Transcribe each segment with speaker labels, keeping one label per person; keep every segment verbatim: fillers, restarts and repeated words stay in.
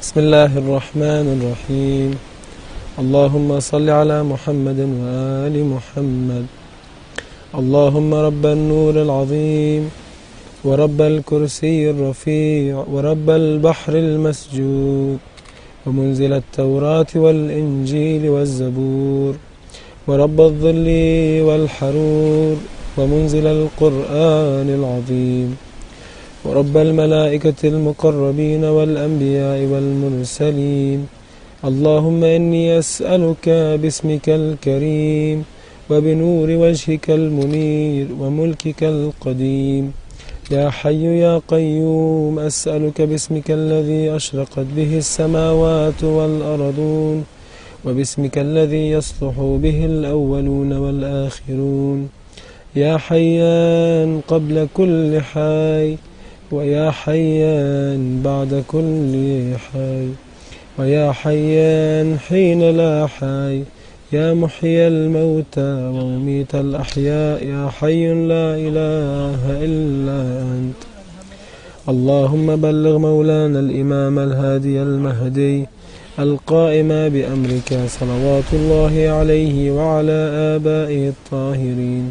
Speaker 1: بسم الله الرحمن الرحيم. اللهم صل على محمد وآل محمد. اللهم رب النور العظيم ورب الكرسي الرفيع ورب البحر المسجود ومنزل التوراة والإنجيل والزبور ورب الظل والحرور ومنزل القرآن العظيم ورب الملائكة المقربين والأنبياء والمرسلين. اللهم إني أسألك باسمك الكريم وبنور وجهك المنير وملكك القديم يا حي يا قيوم، أسألك باسمك الذي أشرقت به السماوات والأرضون وباسمك الذي يصلح به الأولون والآخرون، يا حيان قبل كل حي ويا حيان بعد كل حي ويا حيان حين لا حي، يا محيي الموتى ومميت الأحياء، يا حي لا إله إلا أنت. اللهم بلغ مولانا الإمام الهادي المهدي القائم بأمرك صلوات الله عليه وعلى آبائه الطاهرين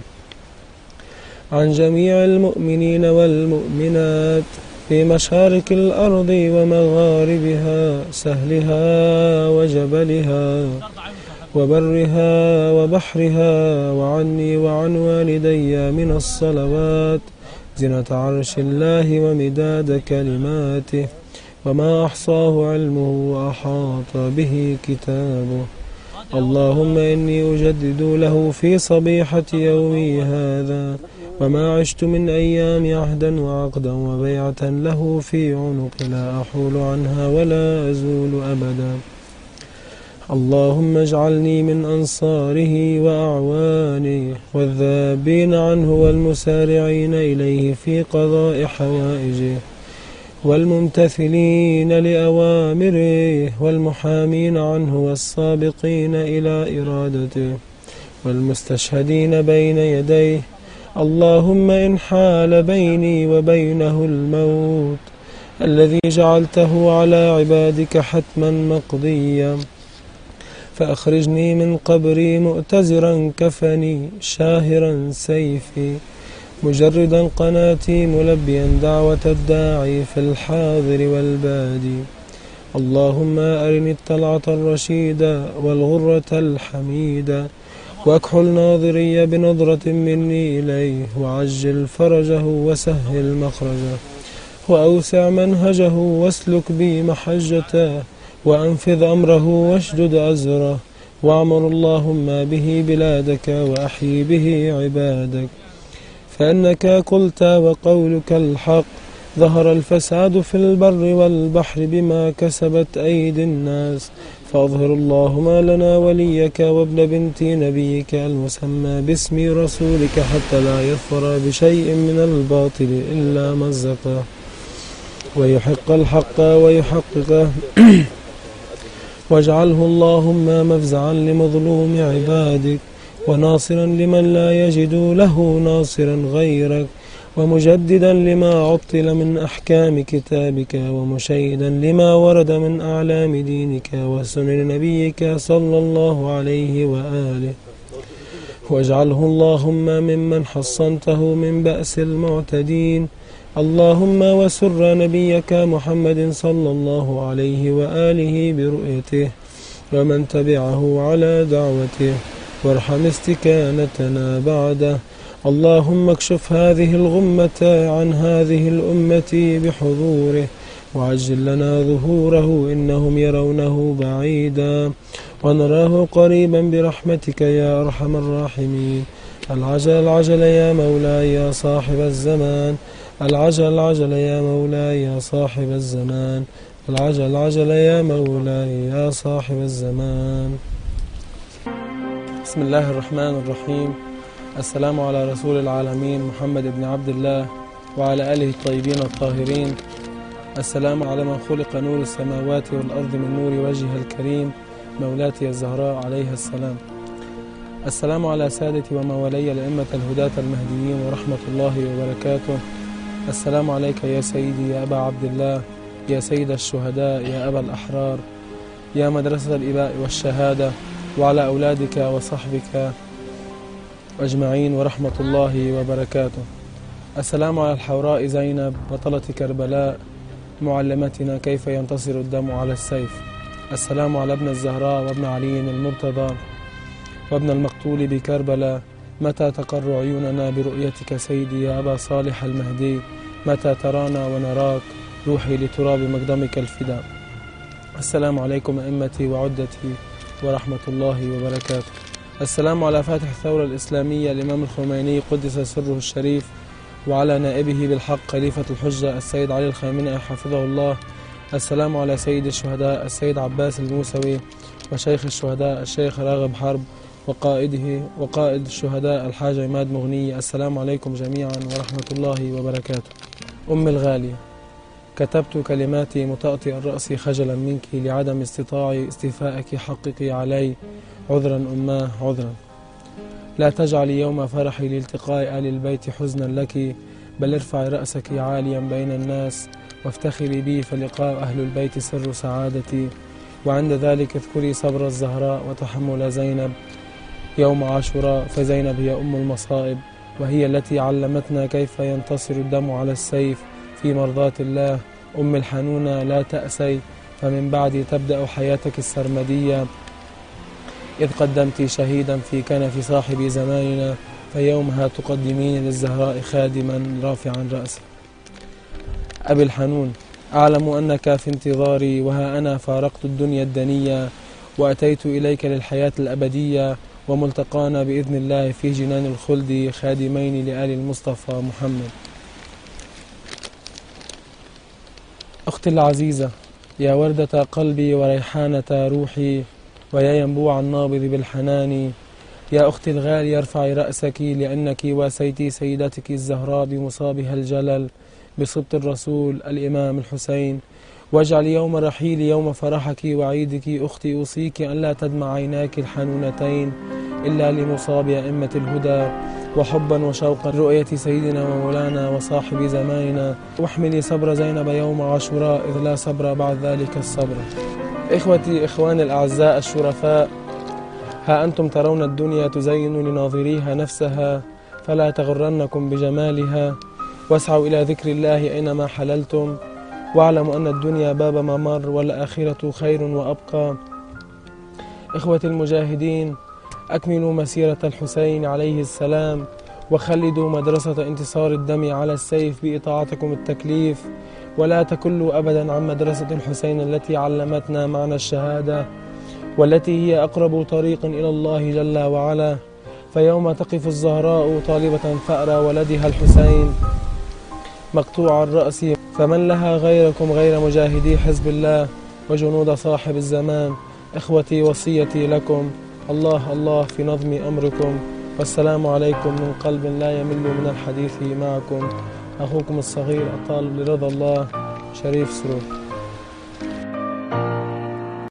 Speaker 1: عن جميع المؤمنين والمؤمنات في مشارق الأرض ومغاربها، سهلها وجبلها وبرها وبحرها، وعني وعن والدي من الصلوات زنة عرش الله ومداد كلماته وما أحصاه علمه وأحاط به كتابه. اللهم إني أجدد له في صبيحة يومي هذا وما عشت من أيام عهدا وعقدا وبيعة له في عنق لا أحول عنها ولا أزول أبدا. اللهم اجعلني من أنصاره وأعوانه والذابين عنه والمسارعين إليه في قضاء حوائجه والممتثلين لأوامره والمحامين عنه والسابقين إلى إرادته والمستشهدين بين يديه. اللهم إن حال بيني وبينه الموت الذي جعلته على عبادك حتما مقضيا فأخرجني من قبري مؤتزرا كفني شاهرا سيفي مجردا قناتي ملبيا دعوة الداعي في الحاضر والبادي. اللهم أرني الطلعة الرشيدة والغرة الحميدة واكحل ناظري بنظرة مني إليه وعجل فرجه وسهل مخرجه وأوسع منهجه واسلك بي محجته وأنفذ أمره واشدد أزره واعمر اللهم به بلادك وأحيي به عبادك، فإنك قلت وقولك الحق ظهر الفساد في البر والبحر بما كسبت أيدي الناس، فأظهر اللهم لنا وليك وابن بنت نبيك المسمى باسم رسولك حتى لا يظفر بشيء من الباطل إلا مزقه ويحق الحق ويحققه واجعله اللهم مفزعا لمظلوم عبادك وناصرا لمن لا يجد له ناصرا غيرك ومجددا لما عطل من أحكام كتابك ومشيدا لما ورد من أعلام دينك وسنن نبيك صلى الله عليه وآله، واجعله اللهم ممن حصنته من بأس المعتدين. اللهم وسر نبيك محمد صلى الله عليه وآله برؤيته ومن تبعه على دعوته وارحم استكانتنا بعده. اللهم اكشف هذه الغمة عن هذه الأمة بحضوره وعجل لنا ظهوره، إنهم يرونه بعيدا ونراه قريبا برحمتك يا أرحم الراحمين. العجل العجل يا مولاي يا صاحب الزمان، العجل العجل يا مولاي يا صاحب الزمان، العجل العجل يا مولاي يا صاحب الزمان. بسم الله الرحمن الرحيم. السلام على رسول العالمين محمد بن عبد الله وعلى آله الطيبين الطاهرين. السلام على من خلق نور السماوات والأرض من نور وجهها الكريم مولاتي الزهراء عليها السلام. السلام على سادتي وموالي الأئمة الهداة المهديين ورحمة الله وبركاته. السلام عليك يا سيدي يا أبا عبد الله يا سيد الشهداء، يا أبا الأحرار، يا مدرسة الإباء والشهادة، وعلى أولادك وصحبك أجمعين ورحمة الله وبركاته. السلام على الحوراء زينب بطلة كربلاء، معلمتنا كيف ينتصر الدم على السيف. السلام على ابن الزهراء وابن علي المرتضى وابن المقتول بكربلاء. متى تقر عيوننا برؤيتك سيدي يا أبا صالح المهدي؟ متى ترانا ونراك؟ روحي لتراب مقدمك الفداء. السلام عليكم أئمتي وعدتي ورحمة الله وبركاته. السلام على فاتح الثورة الإسلامية الإمام الخميني قدس سره الشريف، وعلى نائبه بالحق خليفة الحجة السيد علي الخامنئي حفظه الله. السلام على سيد الشهداء السيد عباس الموسوي، وشيخ الشهداء الشيخ راغب حرب، وقائده وقائد الشهداء الحاج عماد مغني. السلام عليكم جميعا ورحمة الله وبركاته. أمي الغالية، كتبت كلماتي مطأطئا رأسي خجلا منك لعدم استطاعي استيفائك حقك علي. عذرا أماه عذرا. لا تجعلي يوم فرحي لالتقاء آل البيت حزنا لك، بل ارفعي رأسك عاليا بين الناس وافتخري بي، فلقاء أهل البيت سر سعادتي. وعند ذلك اذكري صبر الزهراء وتحمل زينب يوم عاشوراء، فزينب هي أم المصائب، وهي التي علمتنا كيف ينتصر الدم على السيف في مرضاة الله. أم الحنونة لا تأسي، فمن بعد تبدأ حياتك السرمدية، إذ قدمت شهيدا في كنف صاحب زماننا، فيومها تقدمين للزهراء خادما رافعا رأسي. أبي الحنون، أعلم أنك في انتظاري، وها أنا فارقت الدنيا الدنية وأتيت إليك للحياة الأبدية، وملتقانا بإذن الله في جنان الخلد خادمين لآل المصطفى محمد. أختي العزيزة، يا وردة قلبي وريحانة روحي، ويا ينبوع النابض بالحنان، يا أختي الغالية ارفعي رأسك، لأنك واسيتي سيدتك الزهراء بمصابها الجلل بصبط الرسول الإمام الحسين. واجعل يوم رحيل يوم فرحك وعيدك أختي، أوصيك أن لا تدمع عيناك الحنونتين إلا لمصاب أئمة الهدى، وحبا وشوقا رؤية سيدنا ومولانا وصاحب زماننا. واحملي صبر زينب يوم عاشوراء، إذ لا صبر بعد ذلك الصبر. إخوتي إخواني الأعزاء الشرفاء، ها أنتم ترون الدنيا تزين لناظريها نفسها، فلا تغرنكم بجمالها، واسعوا إلى ذكر الله أينما حللتم، واعلموا أن الدنيا باب ممر، والآخرة خير وأبقى. إخوتي المجاهدين، أكملوا مسيرة الحسين عليه السلام، وخلدوا مدرسة انتصار الدم على السيف بإطاعتكم التكليف، ولا تكلوا أبدا عن مدرسة الحسين التي علمتنا معنى الشهادة، والتي هي أقرب طريق إلى الله جل وعلا. فيوم تقف الزهراء طالبة ثأر ولدها الحسين مقطوع الرأس، فمن لها غيركم غير مجاهدي حزب الله وجنود صاحب الزمان. إخوتي، وصيتي لكم الله الله في نظم أمركم، والسلام عليكم من قلب لا يمل من الحديث معكم. أخوكم الصغير الطالب لرضا الله، شريف سرور.